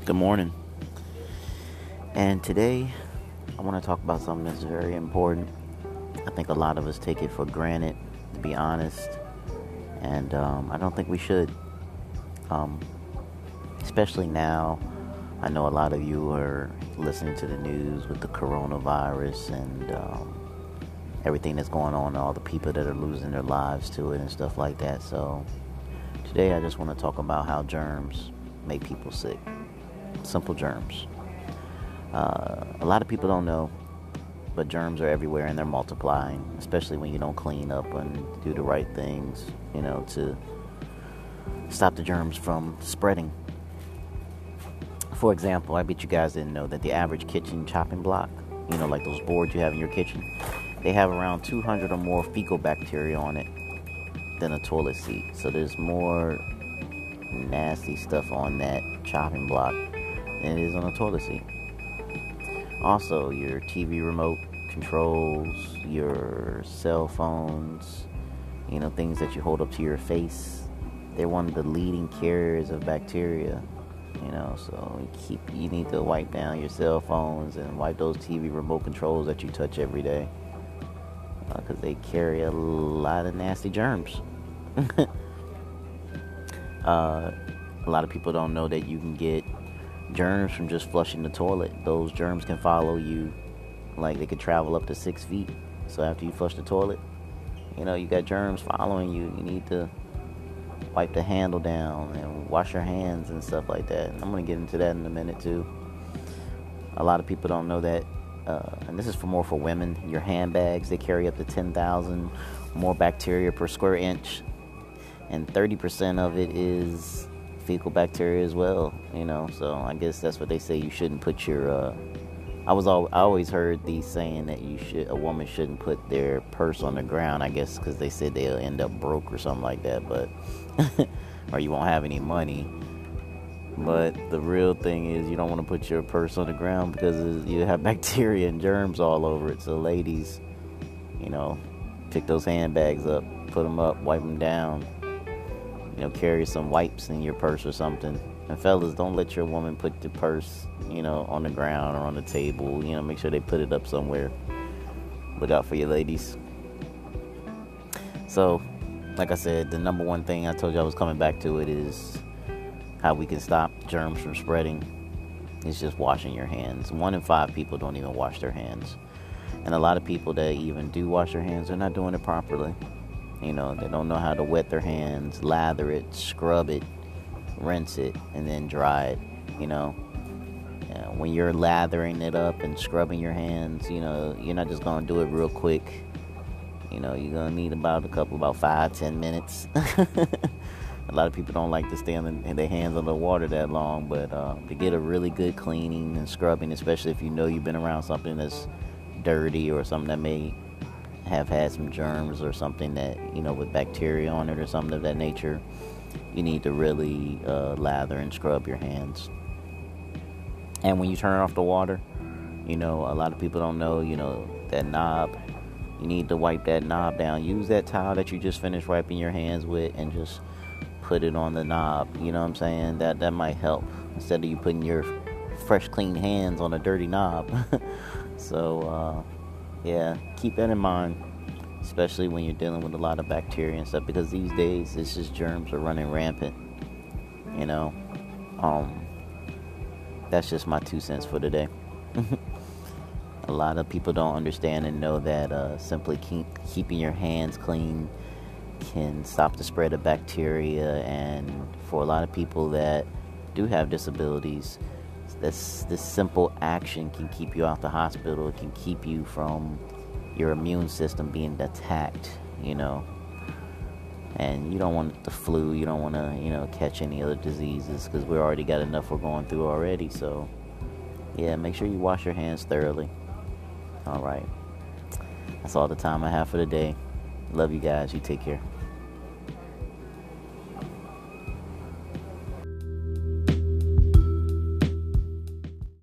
Good morning. And today I want to talk about something that's very important. I think a lot of us take it for granted, to be honest, and I don't think we should. Um, Especially now, I know a lot of you are listening to the news with the coronavirus and everything that's going on, all the people that are losing their lives to it and stuff like that. So today I just want to talk about how germs make people sick. Simple germs. A lot of people don't know, but germs are everywhere and they're multiplying, especially when you don't clean up and do the right things, to stop the germs from spreading. For example, I bet you guys didn't know that the average kitchen chopping block, like those boards you have in your kitchen, they have around 200 or more fecal bacteria on it than a toilet seat. So there's more nasty stuff on that chopping block than it is on a toilet seat. Also, your TV remote controls, your cell phones, things that you hold up to your face, they're one of the leading carriers of bacteria. So you need to wipe down your cell phones and wipe those TV remote controls that you touch every day, because they carry a lot of nasty germs. A lot of people don't know that you can get germs from just flushing the toilet. Those germs can follow you, like they could travel up to 6 feet. So after you flush the toilet, you got germs following you. You need to wipe the handle down and wash your hands and stuff like that. And I'm going to get into that in a minute too. A lot of people don't know that, and this is more for women, your handbags, they carry up to 10,000 more bacteria per square inch. And 30% of it is fecal bacteria as well, so I guess that's what they say. You shouldn't put your I always heard the saying that a woman shouldn't put their purse on the ground, I guess because they said they'll end up broke or something like that, but or you won't have any money. But the real thing is, you don't want to put your purse on the ground because you have bacteria and germs all over it. So ladies, pick those handbags up, put them up, wipe them down. Carry some wipes in your purse or something. And fellas, don't let your woman put the purse, on the ground or on the table. Make sure they put it up somewhere. Look out for your ladies. So, like I said, the number one thing I told you I was coming back to it is how we can stop germs from spreading. It's just washing your hands. 1 in 5 people don't even wash their hands. And a lot of people that even do wash their hands, they're not doing it properly. They don't know how to wet their hands, lather it, scrub it, rinse it, and then dry it. When you're lathering it up and scrubbing your hands, you're not just going to do it real quick. You're going to need about 5-10 minutes. A lot of people don't like to stay on their hands under water that long, but to get a really good cleaning and scrubbing, especially if you've been around something that's dirty or something that may have had some germs or something that, with bacteria on it or something of that nature, you need to really lather and scrub your hands. And when you turn off the water, a lot of people don't know, that knob, you need to wipe that knob down. Use that towel that you just finished wiping your hands with and just put it on the knob. You know what I'm saying? That might help, instead of you putting your fresh, clean hands on a dirty knob. So, yeah, keep that in mind, especially when you're dealing with a lot of bacteria and stuff, because these days it's just germs are running rampant. That's just my 2 cents for today. A lot of people don't understand and know that simply keeping your hands clean can stop the spread of bacteria. And for a lot of people that do have disabilities, this simple action can keep you out the hospital. It can keep you from your immune system being attacked, and you don't want the flu, you don't want to, catch any other diseases, because we already got enough we're going through already. So, yeah, make sure you wash your hands thoroughly. All right. That's all the time I have for today. Love you guys. You take care.